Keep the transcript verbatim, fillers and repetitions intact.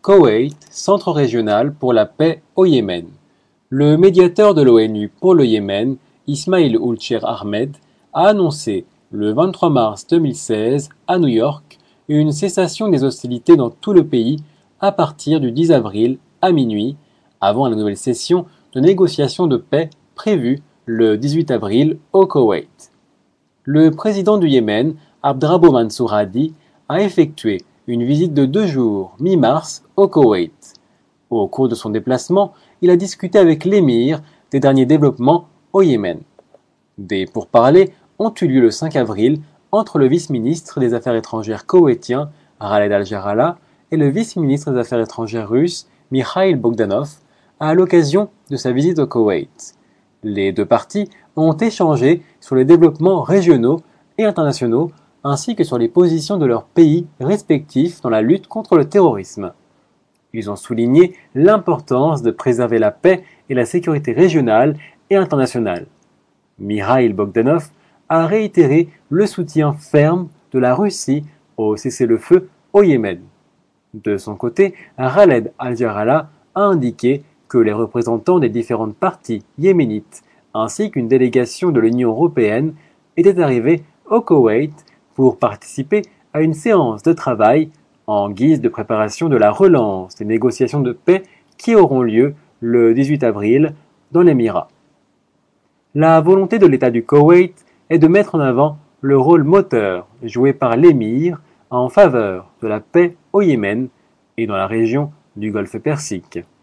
Koweït, centre régional pour la paix au Yémen. Le médiateur de l'ONU pour le Yémen, Ismail Ould Ahmed, a annoncé le vingt-trois mars deux mille seize à New York une cessation des hostilités dans tout le pays à partir du dix avril à minuit, avant la nouvelle session de négociation de paix prévue le dix-huit avril au Koweït. Le président du Yémen, Abdrabbuh Mansour Hadi, a effectué une visite de deux jours, mi-mars, au Koweït. Au cours de son déplacement, il a discuté avec l'émir des derniers développements au Yémen. Des pourparlers ont eu lieu le cinq avril entre le vice-ministre des Affaires étrangères koweïtien, Khaled Al-Jarrallah, et le vice-ministre des Affaires étrangères russe, Mikhail Bogdanov, à l'occasion de sa visite au Koweït. Les deux parties ont échangé sur les développements régionaux et internationaux, ainsi que sur les positions de leurs pays respectifs dans la lutte contre le terrorisme. Ils ont souligné l'importance de préserver la paix et la sécurité régionale et internationale. Mikhail Bogdanov a réitéré le soutien ferme de la Russie au cessez-le-feu au Yémen. De son côté, Khaled Al-Jarrallah a indiqué que les représentants des différentes parties yéménites ainsi qu'une délégation de l'Union européenne étaient arrivés au Koweït pour participer à une séance de travail en guise de préparation de la relance des négociations de paix qui auront lieu le dix-huit avril dans l'Émirat. La volonté de l'État du Koweït est de mettre en avant le rôle moteur joué par l'émir en faveur de la paix au Yémen et dans la région du Golfe Persique.